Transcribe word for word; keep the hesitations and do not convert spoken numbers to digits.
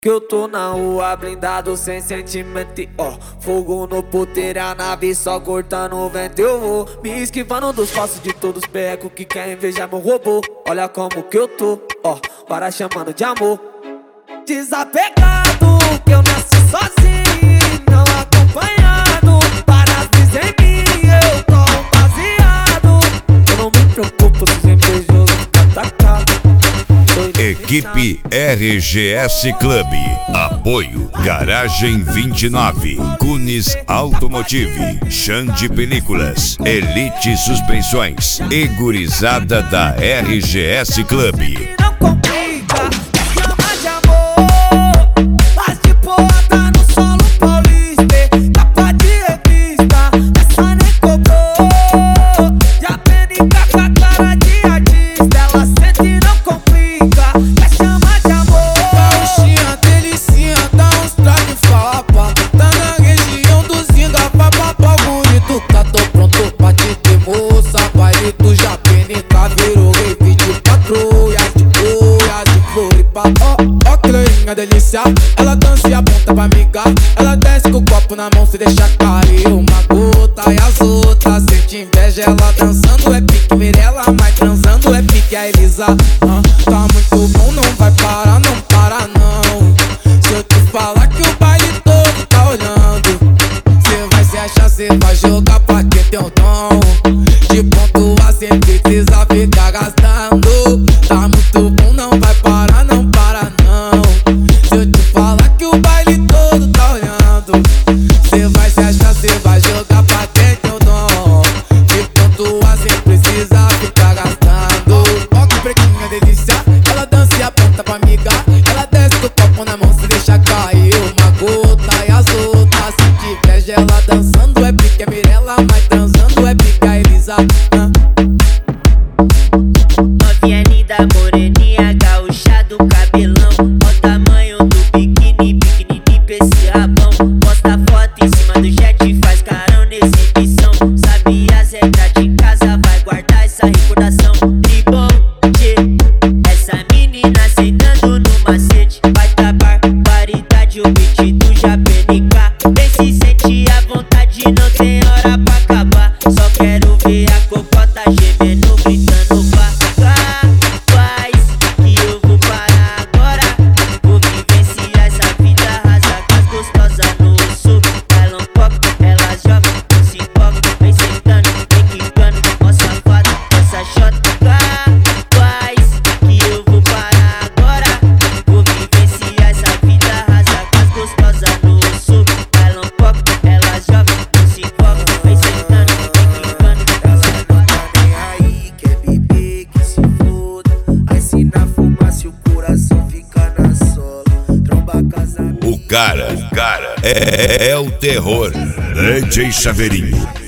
Que eu tô na rua blindado sem sentimento, ó. Fogo no puteiro, a nave só cortando o vento. Eu vou me esquivando dos passos de todos os becos que querem invejar meu robô. Olha como que eu tô, ó, para chamando de amor. Desapegado, que eu nasci sozinho e não acompanhado. Para as brisa em mim, eu tô baseado. Eu não me preocupo se os invejosos me atacar. Equipe R G S Club. Apoio Garagem vinte e nove, Kunis Automotive, Xande Películas, Elite Suspensões e gurizada da R G S Club. Não complica, chama de amor. Faz de porta no solo paulista. Capa de revista, essa nem cobrou. Já penica com a cara de artista. Ela sente e não complica, quer chamar de amor. Gauchinha, delicinha, dá uns trago e fala pá. Tá na região do Zinga, vai pra pau bonito. Tá tô pronto pra te ter moça. Baile do Japenica, virou rave de patrulha. De boia, de Floripa. Ó, ó que loirinha delícia. Ela dança e aponta pra amiga. Ela desce com o copo na mão, se deixa cair uma gota. E as outras sente inveja. Ela dançando é pique Mirella, mas transando é pique a Elisa. Ah, tá muito bom, não vai parar, não para não. Se eu te falar que o baile todo tá olhando, cê vai se achar, cê vai jogar pra quem tem o dom. De ponto a cem precisa ficar gastando. Tá muito bom, não vai parar, não para não. Se eu te falar que o baile todo tá olhando, cê vai se achar, cê vai jogar pra quem tem o dom. De ponto a cem precisa ficar gastando. Ó que pretinha delícia, ela dança e aponta pra amiga. Ela desce com o copo na mão, se deixa cair uma gota. E as outras se inveja, ela dançando é pique, é Mirella, mas transando é pique a Elisa. Ah. Novinha linda, moreninha, gaúcha do cabelão. Ó o tamanho do biquíni, biquíni pra esse rabão. Posta foto em cima do jet, faz carão na exibição. Sabe as regras de casa, vai guardar essa recordação. Tribom, tchê, essa menina sentando no macete. Vai tá barbaridade, o beat do Japenica. Vem se sente à vontade, não tem hora pra acabar. Só quero ver a cocota gemendo, gritando vá. Faz que eu vou parar agora. Vou vivenciar essa vida rasa com as gostosas no sul. Ela foca, ela joga, se foca, vem sentando, vem quicando, ó safada, essa chota. Faz que eu vou parar agora. Vou vivenciar essa vida rasa com as gostosas no sul. Ela foca, ela joga, se foca, vem sentando, vem quicando, ó safada. Nem aí, quer beber, que se foda. Aí se na fumaça o coração fica na sola. Tromba casa. O cara, o cara é, é o terror. D J Chaveirinho.